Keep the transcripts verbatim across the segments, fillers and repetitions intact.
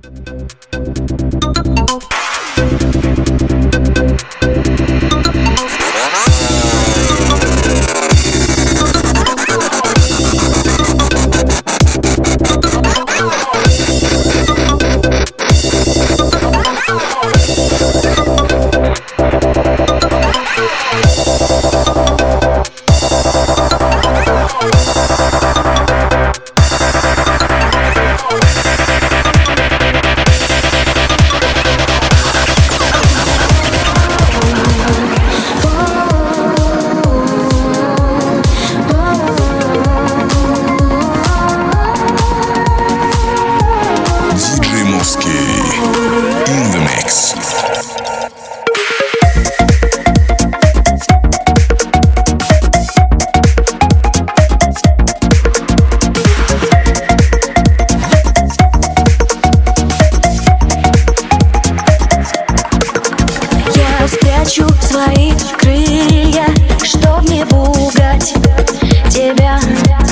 Спрячу свои крылья, чтоб не пугать тебя.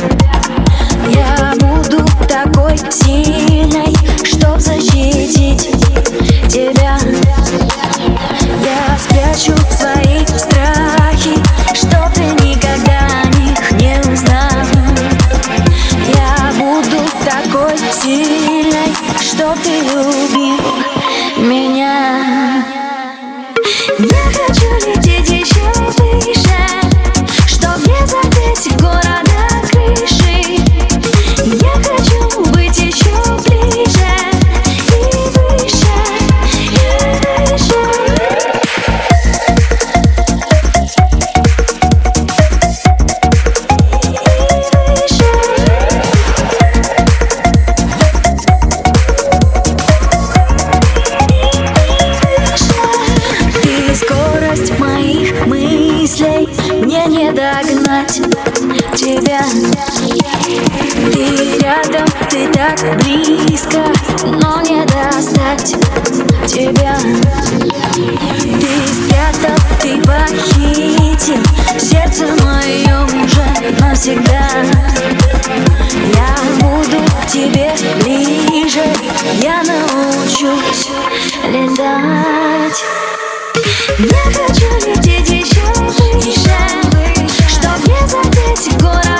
Я буду такой сильной, чтоб защитить тебя. Я спрячу свои страхи, чтоб ты никогда о них не узнал. Я буду такой сильной, чтоб ты любил меня. Я хочу лететь еще выше, чтоб не задеть города крыши. Я хочу быть еще ближе и выше, и выше. Скорость моих мыслей мне не догнать тебя. Ты рядом, ты так близко, но не достать тебя. Ты спрятал, ты похитил сердце мое уже навсегда. Я буду к тебе ближе, я научусь летать. Я хочу лететь еще выше, чтоб не задеть город.